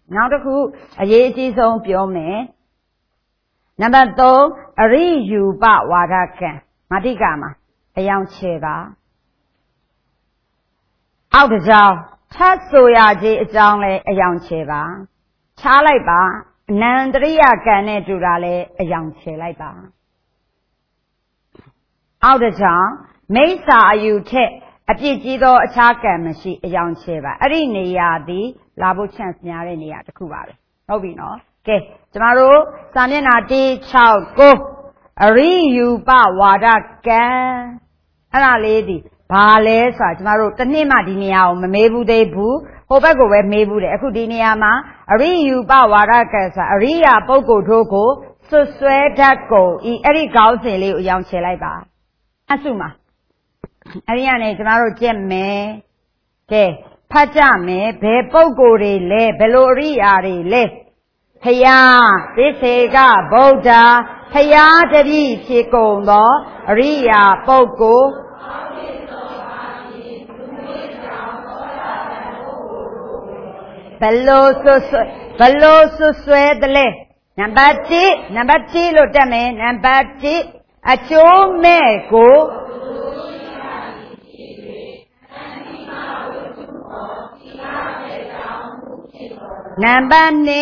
နောက်တစ်ခုအရေးအကြီးဆုံးပြောမယ်နံပါတ်3အရိယူပဝါဒကံမာတိကမှာအယောင်ချေပါအောက်တစ်ကြောင်းထပ်ဆိုရခြင်းအကြောင်းလဲအယောင်ချေပါချားလိုက်ပါအနန္တရိယကံနဲ့တူတာလဲအယောင်ချေလိုက်ပါအောက်တစ်ကြောင်းမိစ္ဆာအယူထက်အပြစ်ကြီးသောအခြားကံမရှိအယောင်ချေပါအဲ့ဒီနေရာသည်လာဖို့ chance များတဲ့နေရာတစ်ခုပါပဲဟုတ်ပြီနော်ကဲကျမတို့စာမျက်နှာ169အရိယူပဝါဒကံအဲ့ဒါလေးဒီဘာလဲဆိုတာကျမတို့တစ်နှစ်မှဒီနေရာကိုမမေးဘူးသေးဘူးဟိုဘက်ကိုပဲမေးဘူးတယ်အခုဒီနေရာမှာအရိယူပဝါဒကံဆိုတာအရိယာပုဂ္ဂိုလ်တို့ကိုဆွဆွဲတတ်ကုန်ဤအဲ့ဒီခေါင်းစဉ်လေးကိုအယောင်ချေလိုက်ပါအစုမှာအဲ့ဒီကနေကျမတို့ကြက်မယ်ကဲဖတ်ကြမယ်ဘယ်ပုဂ္ဂိုလ်တွေလဲဘယ်လိုအရိယာတွေလဲဖယားသစ္စေကဗုဒ္ဓဖယားတပည့်ဖြစ်ကုန်သောအရိယာပုဂ္ဂိုလ်ဘလို့ဆွဆွဲတလဲနံပါတ်1လို့တက်မယ်နံပါတ်1အကျိုးမဲ့ကိုနံပါတ်2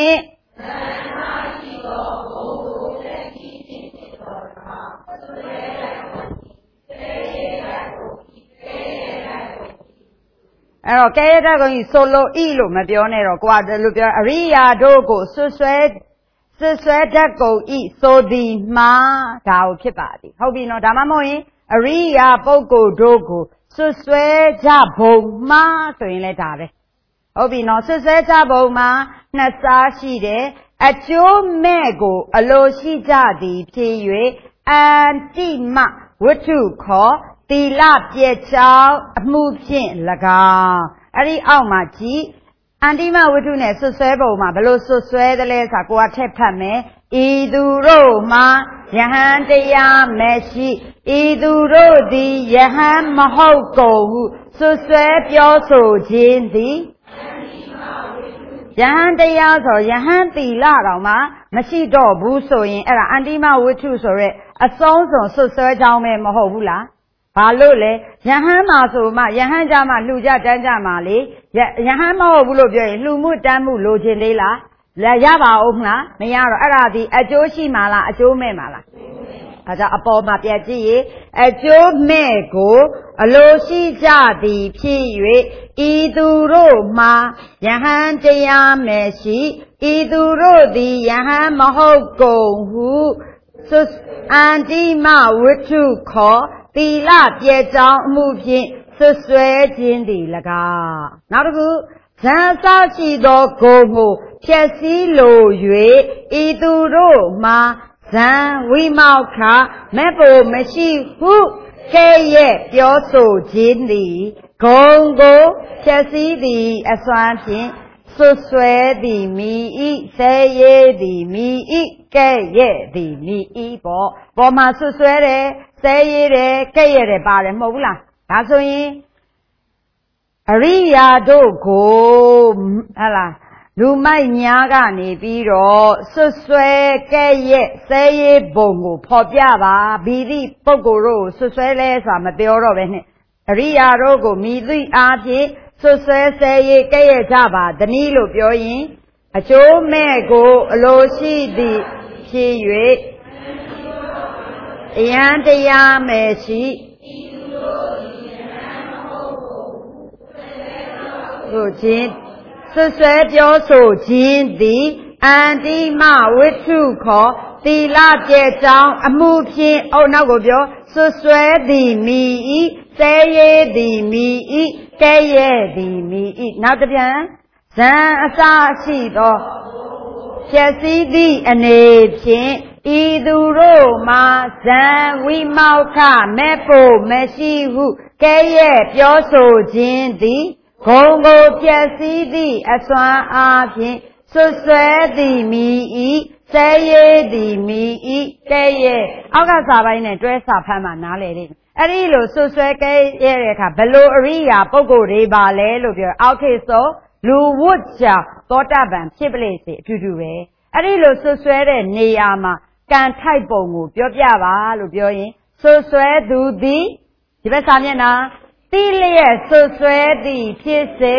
အဲ့တော့ကဲရတဲ့ကောင်ကြီးဆိုလိုဤလို့မပြောနဲ့တော့ကိုကဒီလိုပြောအရိယာတို့ကိုဆွဆွဲတတ်ကုန်ဤဆိုသည်မှာဒါကိုဖြစ်ပါသည်ဟုတ်ပြီနော်ဒါမှမဟုတ်ရင်အရိယာပုဂ္ဂိုလ်တို့ကိုဆွဆွဲကြဘုံမှာဆိုရင်လည်းဒါပဲဟုတ်ပြီနော်ဆွဆွဲကြဘုံမှာနှစ်စားရှိတယ်အကျိုးမဲ့ကိုအလိုရှိကြသည်ဖြစ်၍အန္တိမဝတ္ထုခေါ်သီလပြည့်ချောင်းအမှုဖြင့်၎င်းအဲ့ဒီအောက်မှာကြည့်အန္တိမဝတ္ထုနဲ့ဆွဆွဲပုံမှာဘလို့ဆွဆွဲသလဲဆိုတာကိုကထက်ဖတ်မယ်ဤသူတို့မှာယဟန်တရားမရှိဤသူတို့သည်ယဟန်မဟုတ်ကုန်ဟုဆွဆွဲပြောဆိုခြင်းသည်ယဟန်တရားဆိုယဟန်သီလတော်မှာမရှိတော့ဘူးဆိုရင်အဲ့ဒါအန္တိမဝတ္ထုဆိုရက်အဆုံးစွန်ဆွဆွဲကြောင်းပဲမဟုတ်ဘူးလားဘာလို့လဲယဟန်မှာဆိုမှယဟန်ကြမှာလှူကြတန်းကြမှာလေယဟန်မဟုတ်ဘူးလို့ပြောရင်လှူမှုတန်းမှုလိုချင်သေးလားလည်းရပါဦးမလားမရတော့အဲ့ဒါဒီအကျိုးရှိမှာလားအကျိုးမဲ့မှာလားအဲဒါအပေါ်မှာပြကြည့်ရင်အကျိုးမဲ့ကိုအလိုရှိကြသည်ဖြစ်၍ဤသူတို့မှာယဟန်တရားမရှိဤသူတို့သည်ယဟန်မဟုတ်ကုန်ဟုအန္တိမဝတ္ထုခေါ်သီလပြည့်ကြောင်းအမှုဖြင့်ဆွဆွဲခြင်းသည်၎င်းနောက်တစ်ခုဇန်အစရှိသောဂုဏ်ကိုဖြည့်ဆည်းလို၍ဤသူတို့မှာဇန်ဝိမောက္ခမဲ့ဖို့မရှိဟုကဲ့ရဲ့ပြောဆိုခြင်းသည်ဂုဏ်ကိုဖြည့်ဆည်းသည်အစွမ်းဖြင့်ဆွဆွဲသည်မိဤဆဲရဲသည်မိဤကဲ့ရဲ့သည်မိဤပေါ်မှာဆွဆွဲတယ်ဆဲရဲတယ်ကဲ့ရဲ့တယ်ပါတယ်မဟုတ်ဘူးလားဒါဆိုရင်အရိယာတို့ကိုဟလာလူမိုက်များကနေပြီးတော့ဆွဆွဲကဲ့ရဲ့ဆဲရဲပုံကိုဖော်ပြပါဘီသည့်ပုဂ္ဂိုလ်တို့ဆွဆွဲလဲဆိုတာမပြောတော့ပဲနဲ့အရိယာတို့ကိုမိသည့်အားဖြင့်ဆွဆွဲဆဲရဲကဲ့ရဲ့ကြပါတနည်းလို့ပြောရင်အကျိုးမဲ့ကိုအလိုရှိသည်ဖြစ်၍အယံတရားမဲ့ရှိဆိုခြင်းဆွဆွဲပြောဆိုခြင်းသည်အန္တိမဝတ္ထုခေါ်သီလပြည့်ကြောင်းအမှုဖြင့်နောက်ကိုပြောဆွဆွဲသည်မိဤဆဲရဲသည်မိဤကဲ့ရဲ့သည်မိဤနောက်တစ်ပြန်ဇန်အစရှိသောဖြည့်စည်းသည့်အနေဖြင့်ဤသူတို့မှာဇန်ဝိမောက္ခမဲ့ဖို့မရှိဟုကဲ့ရဲ့ပြောဆိုခြင်းသည်ဂုဏ်ကိုဖြည့်စည်းသည့်အစွမ်းအားဖြင့်ဆွဆွဲသည်မိဤဆဲရဲသည်မိဤကဲ့ရဲ့အောက်ကစာပိုင်းနဲ့တွဲစာဖတ်မှနားလည်တယ်အဲ့ဒီလိုဆွဆွဲကဲ့ရဲ့တဲ့အခါဘလို့အရိယာပုဂ္ဂိုလ်တွေပါလဲလို့ပြောအောက်ခေတ်ဆိုလူဝတ်ကြောင့်သောတာပန်ဖြစ်ပလေစေအတူတူပဲအဲ့ဒီလိုဆွဆွဲတဲ့နေရာမှာကံထိုက်ပုံကိုပြောပြပါလို့ပြောရင်ဆွဆွဲသူသည်ဒီဘက်စာမျက်နှာတိလျက်ဆွဆွဲသည်ဖြစ်စေ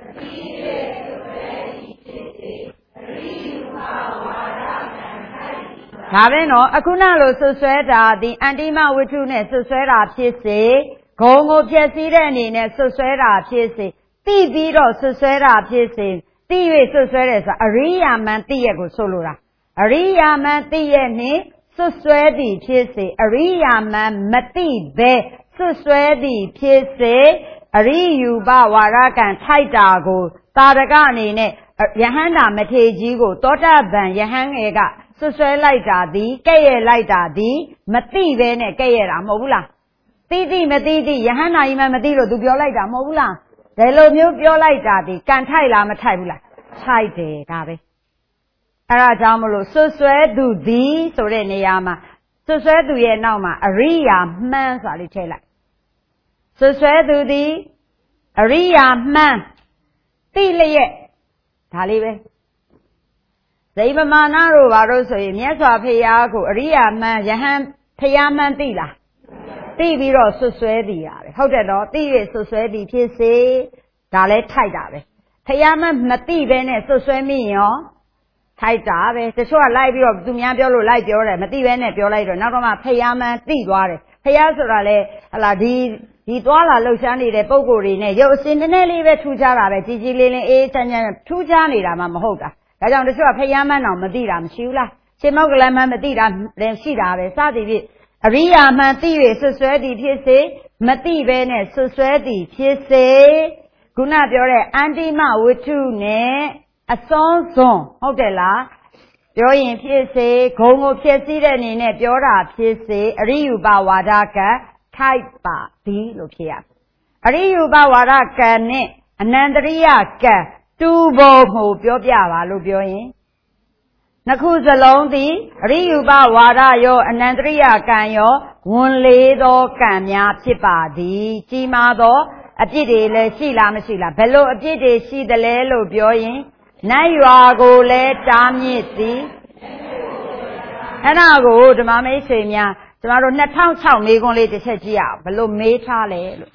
ဒါပဲနော်အခုနလိုဆွဆွဲတာဒီအန္တိမဝိတ္ထုနဲ့ဆွဆွဲတာဖြစ်စေဂုံကိုဖြည့်စည်းတဲ့အနေနဲ့ဆွဆွဲတာဖြစ်စေသိပြီးတော့ဆွဆွဲတာဖြစ်စေသိ၍ဆွဆွဲတယ်ဆိုတာအရိယာမန်သိရဲ့ကိုဆိုလိုတာအရိယာမန်သိရဲ့နှင့်ဆွဆွဲသည်ဖြစ်စေအရိယာမန်မသိဘဲဆွဆွဲသည်ဖြစ်စေအရိယူပဝါရကံထိုက်တာကိုသာရကအနေနဲ့ယဟန္တာမထေကြီးကိုသောတာပန်ယဟန်ငယ်ကဆွဆွဲလိုက်တာသည်ကဲ့ရဲ့လိုက်တာသည်မသိဘဲနဲ့ကဲ့ရဲ့တာမဟုတ်ဘူးလားသိမသိယဟန္တာကြီးမှမသိလို့သူပြောလိုက်တာမဟုတ်ဘူးလားဒီလိုမျိုးပြောလိုက်တာဒီကံထိုက်လားမထိုက်ဘူးလားထိုက်တယ်ဒါပဲအဲ့ဒါကြောင့်မလို့ဆွဆွဲသူသည်ဆိုတဲ့နေရာမှာဆွဆွဲသူရဲ့နောက်မှာအရိယာမှန်းဆိုတာလေးထည့်လိုက်ဆွဆွဲသူသည်အရိယာမှန်းသိလျက်ဒါလေးပဲဇိဗမာနတို့ဘာလို့ဆိုရင်မြတ်စွာဘုရားကိုအရိယာမှန်းယဟန်ဘုရားမှန်းသိလားသိပြီးတော့ဆွဆွဲသည်ရတယ်ဟုတ်တယ်နော်သိရဆွဆွဲသည်ဖြစ်စေဒါလဲထိုက်တာပဲဘုရားမှမသိဘဲနဲ့ဆွဆွဲမိရင်ရောထိုက်တာပဲတချို့ကလိုက်ပြီးတော့သူများပြောလို့လိုက်ပြောတယ်မသိဘဲနဲ့ပြောလိုက်တော့နောက်တော့မှဘုရားမှသိသွားတယ်ဘုရားဆိုတာလေဟလာဒီသွားလာလှုပ်ရှားနေတဲ့ပုံကိုယ်တွေနဲ့ရုပ်အစဉ်တည်းလေးပဲထူးခြားတာပဲကြီးကြီးလေးလေးအေးချမ်းချမ်းထူးခြားနေတာမှမဟုတ်တာဒါကြောင့်တချို့ကဘုရားမှတော့မသိတာမရှိဘူးလားရှင်မောက်ကလမှမသိတာလည်းရှိတာပဲစသည်ဖြင့်အရိယာမှန်သိ၍ဆွဆွဲသည်ဖြစ်စေမသိဘဲနဲ့ဆွဆွဲသည်ဖြစ်စေခုနပြောတဲ့အန္တိမဝိတ္ထုနဲ့အစောစွန်ဟုတ်တယ်လားပြောရင်ဖြစ်စေဂုံကိုဖြစ်စည်းတဲ့အနေနဲ့ပြောတာဖြစ်စေအရိယူပဝါဒကထိုက်ပါသည်လို့ဖြစ်ရအရိယူပဝါဒကံနဲ့အနန္တရိယကံတူပုံကိုပြောပြပါလို့ပြောရင်နှစ်ခုစလုံးသည်အရိယူပဝါဒရောအနန္တရိယကံရောဝန်လေးသောကံများဖြစ်ပါသည်ကြီးမားသောအပြစ်တွေလည်းရှိလားမရှိလားဘယ်လိုအပြစ်တွေရှိသလဲလို့ပြောရင်နတ်ရွာကိုလည်းတားမြစ်သည်အဲ့ဒါကိုဓမ္မမိတ်ဆွေများကျမတို့2006မေခွန်းလေးတစ်ချက်ကြည့်ရအောင်ဘယ်လိုမေးထားလဲလို့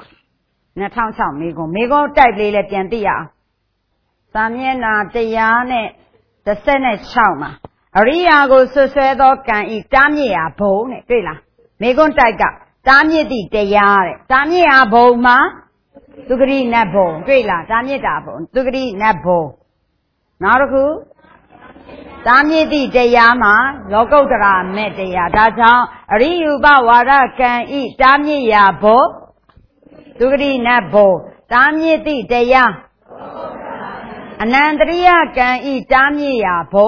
2006မေခွန်းတိုက်လေးလည်းပြန်သိရအောင်စာမျက်နှာ116မှာအရိယာကိုဆွဆွဲသောကံဤတားမြစ်ရာဘုံတဲ့တွေ့လားမေခွန်းတိုက်ကတားမြစ်သည့်တရားတဲ့တားမြစ်ရာဘုံမှာသုဂရိနတ်ဘုံတွေ့လားတားမြစ်တာဘုံသုဂရိနတ်ဘုံနောက်တစ်ခုတားမြစ်သည့်တရားမှာလောကုတ္တရာမဲ့တရားဒါကြောင့်အရိယူပဝါဒကံဤတားမြစ်ရာဘုံသုဂရိနတ်ဘုံတားမြစ်သည့်တရားအနန္တရိယကံဤတားမြစ်ရာဘုံ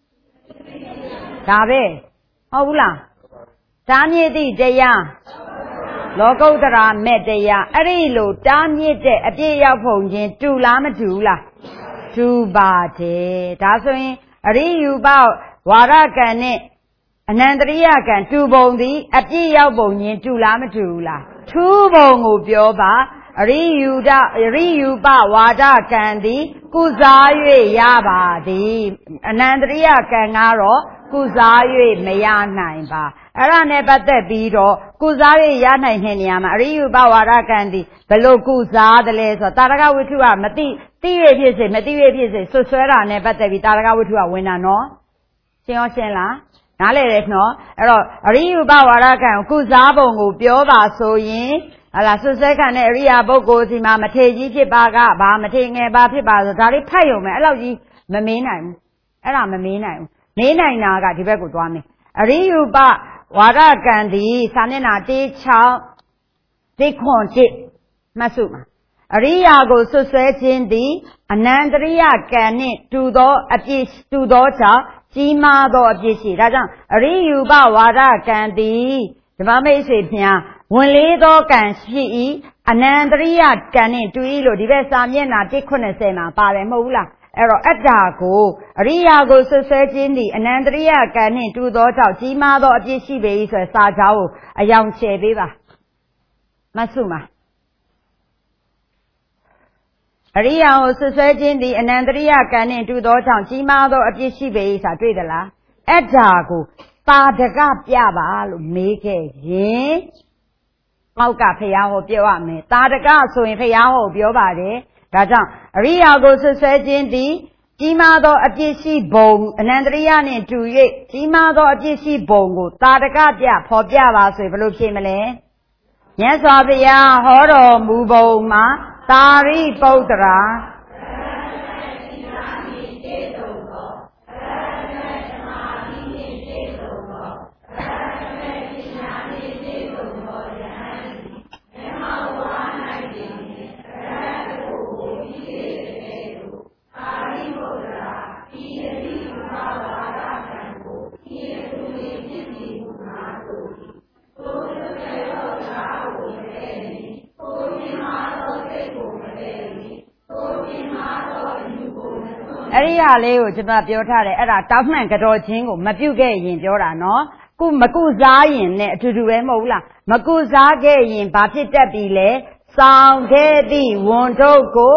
ဒါပဲဟုတ်ဘူးလားတားမြစ်သည့်တရားလောကုတ္တရာမဲ့တရားအဲ့ဒီလိုတားမြစ်တဲ့အပြည့်ရောက်ပုံချင်းတူလားမတူဘူးလားတူပါတယ်ဒါဆိုရင်အရိယူပဝါရကံနဲ့အနန္တရိယကံတူပုံသည်အပြည့်ရောက်ပုံချင်းတူလားမတူဘူးလားထူးပုံကိုပြောပါအရိယူပဝါဒကံသည်ကုစား၍ရပါသည်အနန္တရိယကံကတော့ကုစား၍မရနိုင်ပါအဲ့ဒါနဲ့ပတ်သက်ပြီးတော့ကုစား၍ရနိုင်တဲ့နေရာမှာအရိယူပဝါဒကံသည်ဘယ်လိုကုစားတယ်လဲဆိုတော့တာရကဝိထုကမသိရဖြစ်စေမသိရဖြစ်စေဆွဆွဲတာနဲ့ပတ်သက်ပြီးတာရကဝိထုကဝင်တာနော်ရှင်းရောရှင်းလားနားလည်တယ်နော်အဲ့တော့အရိယူပဝါဒကံကုစားပုံကိုပြောပါဆိုရင်ဟလာဆွဆွဲခံတဲ့အရိယာပုဂ္ဂိုလ်စီမှာမထေကြီးဖြစ်ပါကဘာမထေငယ်ပါဖြစ်ပါဆိုဒါလေးဖတ်ရုံပဲအဲ့လောက်ကြီးမမေးနိုင်ဘူးအဲ့ဒါမမေးနိုင်ဘူးမေးနိုင်တာကဒီဘက်ကိုသွားမယ်အရိယူပဝါဒကံသည်စာမျက်နှာ16မှတ်စုမှာအရိယာကိုဆွဆွဲခြင်းသည်အနန္တရိယကံနှင့်တူသောအပြစ်တူသောကြောင့်ကြီးမားသောအပြစ်ရှိဒါကြောင့်အရိယူပဝါဒကံသည်ဓမ္မမိတ်ဆွေများဝင်လေးသောကံရှိ၏အနန္တရိယကံနှင့်တူ၏လို့ဒီဘက်စာမျက်နှာ190မှာပါတယ်မဟုတ်ဘူးလားအဲ့တော့အတ္တာကိုအရိယာကိုဆွဆွဲခြင်းသည်အနန္တရိယကံနှင့်တူသောကြောင့်ကြီးမားသောအပြစ်ရှိပေ၏ဆိုတဲ့စာကြောင်းကိုအယောင်ချယ်ပေးပါမဆုမှာအရိယာကိုဆွဆွဲခြင်းသည်အနန္တရိယကံနှင့်တူသောကြောင့်ကြီးမားသောအပြစ်ရှိပေ၏ဆိုတာတွေ့သလားအဲ့ဒါကိုတာတကပြပါလို့မေးခဲ့ရင်အောက်ကဖရာဟောပြောရမယ်တာတကဆိုရင်ဖရာဟောပြောပါတယ်ဒါကြောင့်အရိယာကိုဆွဆွဲခြင်းသည်ကြီးမားသောအပြစ်ရှိပုံအနန္တရိယနှင့်တူ၍ကြီးမားသောအပြစ်ရှိပုံကိုတာတကပြဖော်ပြပါဆိုရင်ဘယ်လိုဖြေမလဲမြတ်စွာဘုရားဟောတော်မူပုံမှာသာရိပုတ္တရာအဲ့ဒီဟာလေးကိုကျွန်တော်ပြောထားတယ်အဲ့ဒါတောင်းမှန်ကြတော်ချင်းကိုမပြုတ်ခဲ့ရင်ပြောတာနော်ခုမကုစားရင်နဲ့အတူတူပဲမဟုတ်လားမကုစားခဲ့ရင်ဘာဖြစ်တတ်ပြီလဲစောင်းခဲ့သည့်ဝန်ထုတ်ကို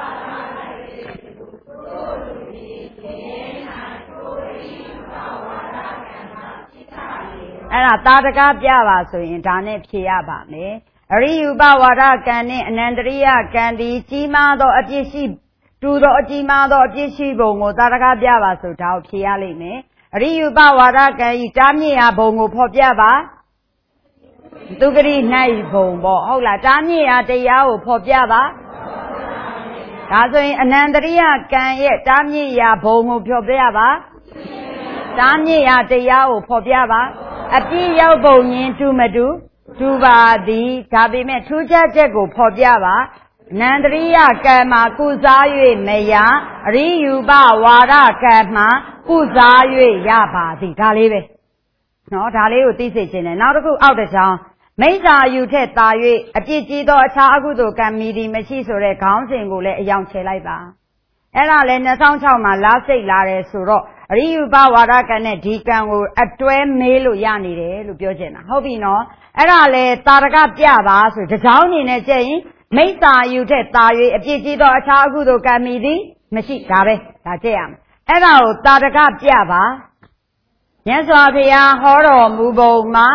အဲ့ဒါတာတကားပြပါဆိုရင်ဒါနဲ့ဖြေရပါမယ်အရိယုပဝါဒကံနဲ့အနန္တရိယကံဒီကြီးမားသောအပြစ်ရှိတူသောအကြီးမားသောအပြစ်ရှိပုံကိုတာတကားပြပါဆိုဒါကိုဖြေရလိမ့်မယ်အရိယုပဝါဒကံဤတားမြစ်ရာဘုံကိုဖော်ပြပါသူဂရိ၌ဘုံပေါ့ဟုတ်လားတားမြစ်ရာတရားကိုဖော်ပြပါဒါဆိုရင်အနန္တရိယကံရဲ့တားမြစ်ရာဘုံကိုဖော်ပြပါတားမြစ်ရာတရားကိုဖော်ပြပါအပြည့်ရောက်ပုံရင်တူမတူတူပါသည်ဒါပေမဲ့ထူးခြားချက်ကိုဖော်ပြပါနန္တရိယကံမှာကုစား၍မရအရိယုပဝါဒကံမှာကုစား၍ရပါသည်ဒါလေးပဲနော်ဒါလေးကိုသိစေခြင်းနဲ့နောက်တစ်ခုအောက်တစ်ချောင်းမိစ္ဆာယူထက်သာ၍အပြစ်ကြီးသောအခြားအကုသိုလ်ကံမီဒီမရှိဆိုတဲ့ခေါင်းစဉ်ကိုလည်းအယောင်ချေလိုက်ပါအဲ့ဒါလည်း2006မှာလားစိတ်လာတယ်ဆိုတော့အရိယုပဝါဒကံနဲ့ဒီကံကိုအတွဲမေးလို့ရနေတယ်လို့ပြောချင်တာဟုတ်ပြီနော်အဲ့ဒါလည်းတာရကပြပါဆိုတကြောင်းအနေနဲ့ကြည့်ရင်မိစ္ဆာယူထက်သာ၍အပြစ်ကြီးသောအခြားအကုသိုလ်ကံမီသည်မရှိဒါပဲဒါကြည့်ရမယ်အဲ့ဒါကိုတာရကပြပါမြတ်စွာဘုရားဟောတော်မူပုံမှာ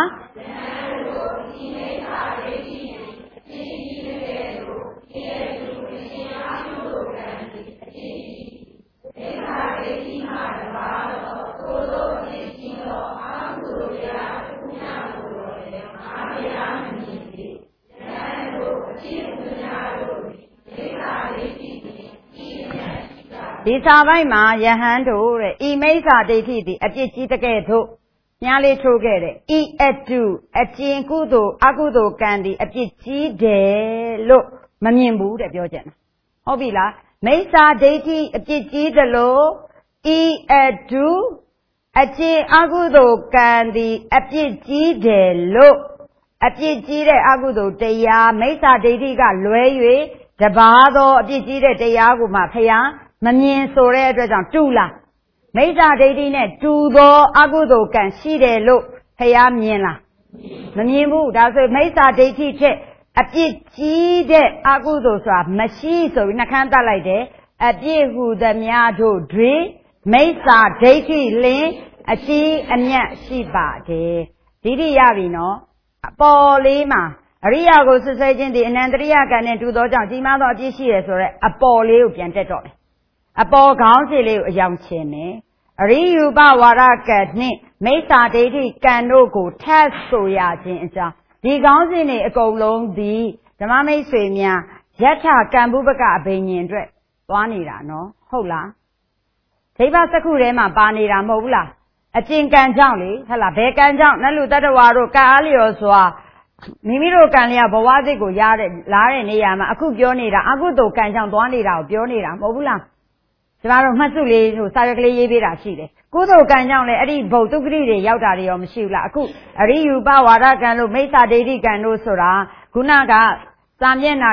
ဒီစာပိုင်းမှာယဟန်တို့တဲ့ဤမိစ္ဆာဒိဋ္ဌိသည်အပြစ်ကြီးတကဲ့သို့ညားလေးထိုးခဲ့တဲ့ဤအတုအကျဉ်ကုသိုလ်အကုသိုလ်ကံသည်အပြစ်ကြီးတယ်လို့မမြင်ဘူးတဲ့ပြောကြတယ်ဟုတ်ပြီလားမိစ္ဆာဒိဋ္ဌိအပြစ်ကြီးတယ်လို့ဤအတုအကျဉ်အကုသိုလ်ကံသည်အပြစ်ကြီးတယ်လို့အပြစ်ကြီးတဲ့အကုသိုလ်တရားမိစ္ဆာဒိဋ္ဌိကလွဲ၍တပါးသောအပြစ်ကြီးတဲ့တရားကိုမှဖျားမမြင်ဆိုတဲ့အတွက်ကြောင့်တူလားမိစ္ဆာဒိဋ္ဌိနဲ့တူသောအကုသိုလ်ကံရှိတယ်လို့ဖျားမြင်လားမမြင်ဘူးဒါဆိုမိစ္ဆာဒိဋ္ဌိထက်အပြစ်ကြီးတဲ့အကုသိုလ်ဆိုတာမရှိဆိုပြီးနှခမ်းတတ်လိုက်တယ်အပြစ်ဟုသမျှတို့တွင်မိစ္ဆာဒိဋ္ဌိလင်အကြီးအမြတ်ရှိပါတယ်ဒီတိရပြီနော်အပေါ်လေးမှာအရိယာကိုဆွဆွဲခြင်းဒီအနန္တရိယကံနဲ့တူသောကြောင့်ကြီးမားသောအပြစ်ရှိရဆိုတော့အပေါ်လေးကိုပြန်တက်တော့တယ်အပေါ်ခေါင်းစီလေးကိုအယောင်ချင်တယ်အရိယုပဝါဒကံနှင့်မိစ္ဆာဒိဋ္ဌိကံတို့ကိုထပ်ဆိုရခြင်းအကြောင်းဒီခေါင်းစဉ်တွေအကုန်လုံးဒီဓမ္မမိတ်ဆွေများယထာကံဘုပကအဘိညာဉ်အတွက်သွားနေတာနော်ဟုတ်လားဒိဗ္ဗစက္ခုထဲမှာပါနေတာမဟုတ်ဘူးလားအကျင့်ကံကြောင့်လေဟုတ်လားဘယ်ကံကြောင့်နတ်လူတတ္တဝါတို့ကံအားလျော်စွာမိမိတို့ကံလျော်ဘဝစိတ်ကိုရတဲ့လားတဲ့နေရာမှာအခုပြောနေတာအကုသိုလ်ကံကြောင့်သွားနေတာကိုပြောနေတာမဟုတ်ဘူးလားကျမတို့မှတ်စုလေးဟိုစာရွက်ကလေးရေးပေးတာရှိတယ်ကုသိုလ်ကံကြောင့်လည်းအဲ့ဒီဘုတ်တုဂတိတွေရောက်တာတွေရောမရှိဘူးလားအခုအရိယုပဝါဒကံလို့မိစ္ဆာဒိဋ္ဌိကံလို့ဆိုတာခုနကစာမျက်နှာ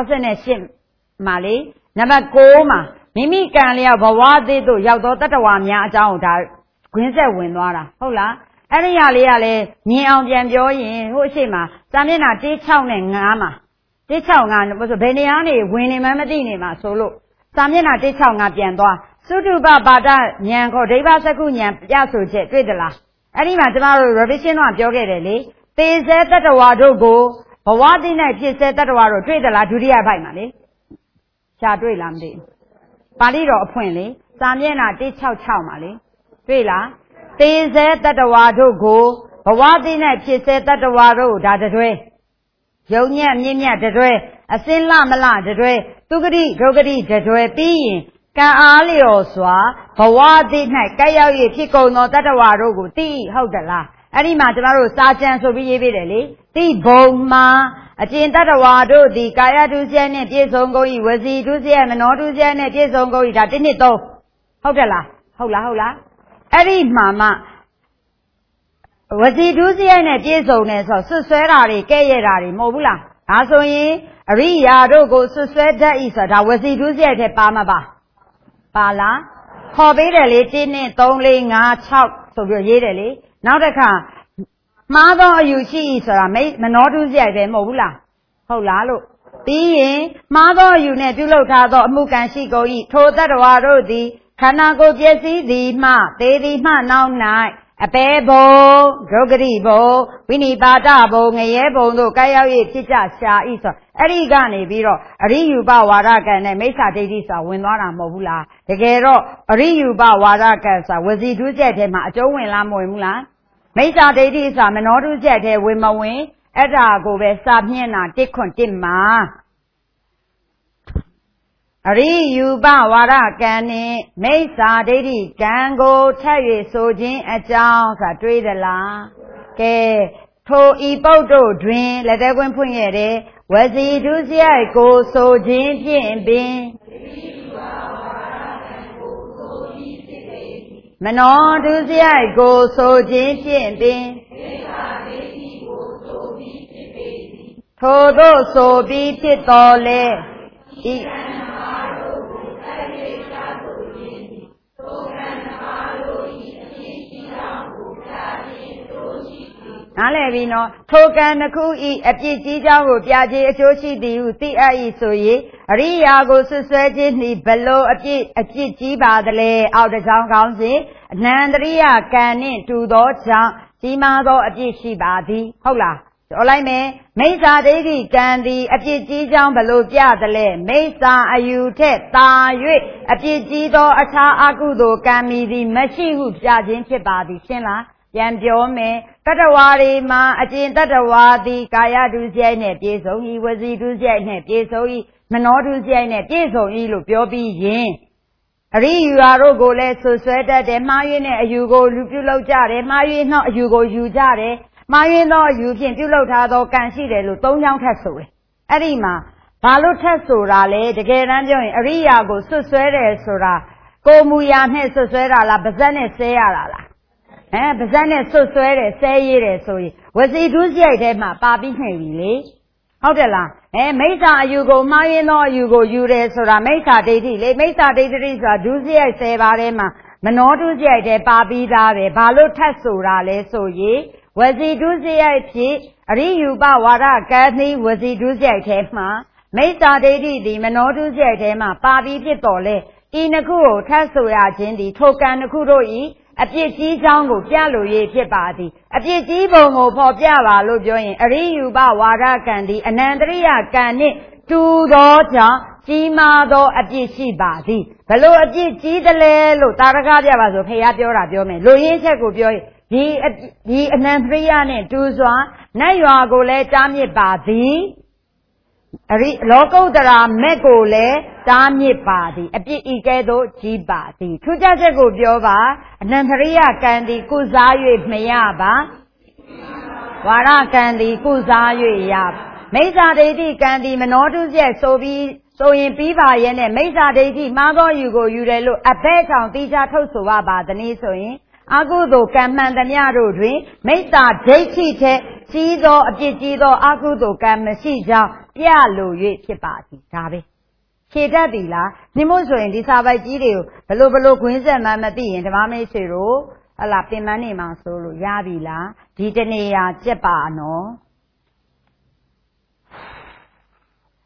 168မှာလေနံပါတ်9မှာမိမိကံလျော်ဘဝသေးတို့ရောက်သောတတ္တဝါများအကြောင်းကိုဒါခွင်းဆက်ဝင်သွားတာဟုတ်လားအဲ့ဒီဟာလေးကလည်းမြင်အောင်ပြန်ပြောရင်ဟိုအရှိမစာမျက်နှာ165မှာ 165ဆိုဘယ်နေရာနေဝင်နေမှမသိနေမှာဆိုလို့စာမျက်နှာ165ပြန်သွားသုတုပပါဒဉာဏ်ခေါ်ဒိဗ္ဗစက္ခုဉာဏ်ပြဆိုချက်တွေ့သလားအဲ့ဒီမှာကျမတို့ revision တော့ပြောခဲ့တယ်လေသေစဲတတ္တဝါတို့ကိုဘဝတိ၌ဖြစ်စဲတတ္တဝါတို့တွေ့သလားဒုတိယဘိုက်မှာလေရှားတွေ့လားမသိဘူးပါဠိတော်အဖွင့်လေစာမျက်နှာ166မှာလေတွေ့လားသေစဲတတ္တဝါတို့ကိုဘဝတိ၌ဖြစ်စဲတတ္တဝါတို့ဒါတတွဲယုံညံ့မြင့်မြတ်တတွဲအစင်းလမလတတွဲသူဂတိဒုဂတိတတွဲပြီးရင်ကံအားလျော်စွာဘဝတိ၌ကဲ့ရောက်၍ဖြစ်ကုန်သောတတ္တဝါတို့ကိုသိဟုတ်တယ်လားအဲ့ဒီမှာကျမတို့စာကြံဆိုပြီးရေးပေးတယ်လေသိဘုံမှာအကျင့်တတ္တဝါတို့သည်ကာယဒုစရိုက်နှင့်ပြည့်စုံကုန်၏ဝစီဒုစရိုက်မနောဒုစရိုက်နှင့်ပြည့်စုံကုန်၏ဒါ1 2 3ဟုတ်တယ်လားဟုတ်လားအဲ့ဒီမှာမှဝစီဒုစရိုက်နဲ့ပြည့်စုံတယ်ဆိုဆွဆွဲတာတွေကဲ့ရဲ့တာတွေမဟုတ်ဘူးလားဒါဆိုရင်အရိယာတို့ကိုဆွဆွဲတတ်၏ဆိုတာဝစီဒုစရိုက်ထဲပါမပါလားခေါ်ပေးတယ်လေ1 2 3 4 5 6ဆိုပြီးရေးတယ်လေနောက်တစ်ခါမှားသောအယူရှိ၏ဆိုတာမနောဒုစရိုက်ပဲမဟုတ်ဘူးလားဟုတ်လားလို့ပြီးရင်မှားသောအယူနဲ့ပြုလုပ်ထားသောအမှုကံရှိကုန်၏ထိုတတ္တဝါတို့သည်ခန္ဓာကိုယ်ပျက်စီးသည်မှသေသည်မှနောက်၌အပေဘုံဒုက္ခတိဘုံဝိနိပါဒဘုံငရဲဘုံတို့ကာရောက်၍ဖြစ်ကြရှာ၏ဆိုအဲ့ဒီကနေပြီးတော့အရိယူပဝါဒကံနဲ့မိစ္ဆာဒိဋ္ဌိဆိုတာဝင်သွားတာမဟုတ်ဘူးလားတကယ်တော့အရိယူပဝါဒကံဆိုတာဝစီဒုစရိုက်ထဲမှာအကျုံးဝင်လားမဝင်ဘူးလားမိစ္ဆာဒိဋ္ဌိဆိုတာမနောဒုစရိုက်ထဲဝင်မဝင်အဲ့ဒါကိုပဲစာမျက်နှာ1 မှာအရိယူပဝါဒကံနှင့်မိစ္ဆာဒိဋ္ဌိကံကိုထပ်၍ဆိုခြင်းအကြောင်းဆိုတာတွေ့သလားကဲထိုဤပုဒ်တို့တွင်လက်သေးခွင်းဖွင့်ရတယ်ဝစီဒုစရိုက်ကိုဆိုခြင်းဖြင့်ပင်မနောဒုစရိုက်ကိုဆိုခြင်းဖြင့်ပင်ထိုသို့ဆိုပြီးဖြစ်တော်လဲဤနားလည်ပြီနော်ထိုကံတစ်ခုဤအပြစ်ကြီးကြောင်းကိုပြခြင်းအကျိုးရှိသည်ဟုသိအပ်၏ဆို၍အရိယာကိုဆွဆွဲခြင်းနှင့်ဘလို့အပြစ်ကြီးပါသလဲအောက်တစ်ကြောင်းကောင်းစဉ်အနန္တရိယကံနှင့်တူသောကြောင့်ကြီးမားသောအပြစ်ရှိပါသည်ဟုတ်လားပြောလိုက်မယ်မိစ္ဆာဒိဋ္ဌိကံသည်အပြစ်ကြီးကြောင်းဘလို့ပြသလဲမိစ္ဆာအယူထက်သာ၍အပြစ်ကြီးသောအခြားအကုသိုလ်ကံမီသည်မရှိဟုပြခြင်းဖြစ်ပါသည်ရှင်းလားပြန်ပြောမယ်တတ္တဝါတွေမှာအကျင့်တတ္တဝါသည်ကာယဒုစရိုက်နဲ့ပြည့်စုံ၏ဝစီဒုစရိုက်နဲ့ပြည့်စုံ၏မနောဒုစရိုက်နဲ့ပြည့်စုံ၏လို့ပြောပြီးရင်အရိယူရာတို့ကိုလည်းဆွဆွဲတတ်တယ်မှားယွင်းတဲ့အယူကိုလူပြုလုပ်ကြတယ်မှားယွင်းသောအယူကိုယူကြတယ်မှားယွင်းသောအယူဖြင့်ပြုလုပ်ထားသောကံရှိတယ်လို့၃ကြောင်းထပ်ဆိုတယ်အဲ့ဒီမှာဘာလို့ထပ်ဆိုတာလဲတကယ်တမ်းပြောရင်အရိယာကိုဆွဆွဲတယ်ဆိုတာကိုမူရာနဲ့ဆွဆွဲတာလားပါဇက်နဲ့ဆဲရတာလားပါဇက်နဲ့ဆွဆွဲတယ်ဆဲရေးတယ်ဆိုရင်ဝစီဒုစရိုက်ထဲမှာပါပြီးနေပြီလေဟုတ်တယ်လားမိစ္ဆာအယူကိုမှားယွင်းသောအယူကိုယူတယ်ဆိုတာမိစ္ဆာဒိဋ္ဌိလေမိစ္ဆာဒိဋ္ဌိဆိုတာဒုစရိုက်10ပါးထဲမှာမနောဒုစရိုက်ထဲပါပြီးသားပဲဘာလို့ထပ်ဆိုတာလဲဆိုရင်ဝစီဒုစရိုက်ဖြင့်အရိယူပဝါဒကံသည်ဝစီဒုစရိုက်ထဲမှာမိစ္ဆာဒိဋ္ဌိသည်မနောဒုစရိုက်ထဲမှာပါပြီးဖြစ်တော်လဲဤနှစ်ခုကိုထပ်ဆိုရခြင်းသည်ထိုကံနှစ်ခုတို့၏အပြစ်ကြီးကြောင်းကိုပြလို့ရဖြစ်ပါသည်အပြစ်ကြီးပုံကိုဖော်ပြပါလို့ပြောရင်အရိယူပဝါဒကံသည်အနန္တရိယကံနှင့်တူသောကြောင့်ကြီးမားသောအပြစ်ရှိပါသည်ဘလို့အပြစ်ကြီးတယ်လဲလို့တာရကပြပါဆိုဖေရပြောတာပြောမယ်လူရင်းချက်ကိုပြောရင်ဒီအနန္တရိယနဲ့တူစွာနတ်ရွာကိုလည်းတားမြစ်ပါသည်လောကုတ္တရာမဲ့ကိုလည်းတားမြစ်ပါသည်အပြစ်ဤကဲ့သို့ကြီးပါသည်ထူးခြားချက်ကိုပြောပါအနန္တရိယကံသည်ကုစား၍မရပါဝါရကံသည်ကုစား၍ရပါမိစ္ဆာဒိဋ္ဌိကံသည်မနောတုစရိုက်ဆိုရင်ပြီးပါရဲ့နဲ့မိစ္ဆာဒိဋ္ဌိမှားသောယူကိုယူတယ်လို့အဘဲကြောင့်တိကျထုတ်ဆိုရပါသည်နည်းဆိုရင်အကုသိုလ်ကံမှန်သမျှတို့တွင်မိစ္ဆာဒိဋ္ဌိထက်ကြီးသောအပြစ်ကြီးသောအကုသိုလ်ကံမရှိကြောင်းပြလို၍ဖြစ်ပါသည်ဒါပဲခြေတတ်ပြီလားနှိမို့ဆိုရင်ဒီစာပိုက်ကြီးတွေကိုဘလို့ခွင်းဆက်မှမသိရင်ဓမ္မမိတ်ဆွေတို့ဟလာပင်မနေမှာဆိုလို့ရပြီလားဒီတနေရာကြက်ပါနော်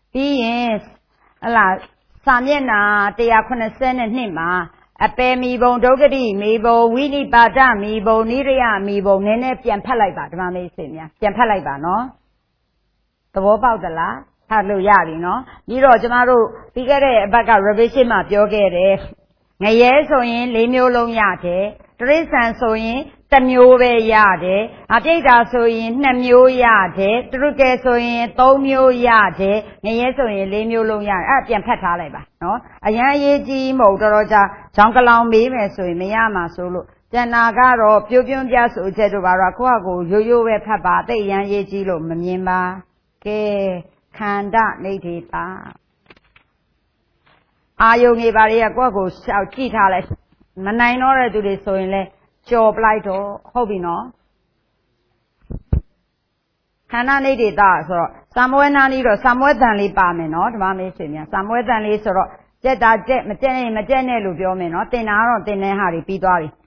ပြီးရင်ဟလာစာမျက်နှာ182မှာအပေမီဘုံဒုက္ခတိမီဘုံဝိနိပါဒမီဘုံနိရိယမီဘုံနည်းနည်းပြန်ဖတ်လိုက်ပါဓမ္မမိတ်ဆွေများပြန်ဖတ်လိုက်ပါနော်သဘောပေါက်သလားဖတ်လို့ရပြီနော်ပြီးတော့ကျမတို့ပြီးခဲ့တဲ့အပတ်က revision မှာပြောခဲ့တယ်ငရဲဆိုရင်၄မျိုးလုံးရတယ်တရိစ္ဆာန်ဆိုရင်တစ်မျိုးပဲရတယ်အပြိတ္တာဆိုရင်2မျိုးရတယ်တရုကဲဆိုရင်3မျိုးရတယ်ငရဲဆိုရင်4မျိုးလုံးရတယ်အဲ့ပြန်ဖတ်ထားလိုက်ပါနော်အရန်အရေးကြီးမဟုတ်တော့ကြာဂျောင်းကလောင်မေးမယ်ဆိုရင်မရမှာဆိုလို့ကျန်တာကတော့ပြိုးပြွန်းပြဆိုချက်တို့ပါတော့ကိုယ့်ဟာကိုရိုးရိုးပဲဖတ်ပါတိတ်အရန်အရေးကြီးလို့မမြင်ပါကဲခန္ဓာနေတိပါအာယုန်တွေပါတွေကကိုယ့်ကိုရှောက်ကြည့်ထားလိုက်မနိုင်တော့တဲ့သူတွေဆိုရင်လဲကြော်ပလိုက်တော့ဟုတ်ပြီနော်ခန္ဓာနေတိတာဆိုတော့သံမွဲနာနီးတော့သံမွဲတန်လေးပါမယ်နော်ဓမ္မမေးဆွေများသံမွဲတန်လေးဆိုတော့ကြက်တာကြက်မကြက်နဲ့လို့ပြောမယ်နော်တင်တာကတော့တင်တဲ့ဟာတွေပြီးသွားပြီ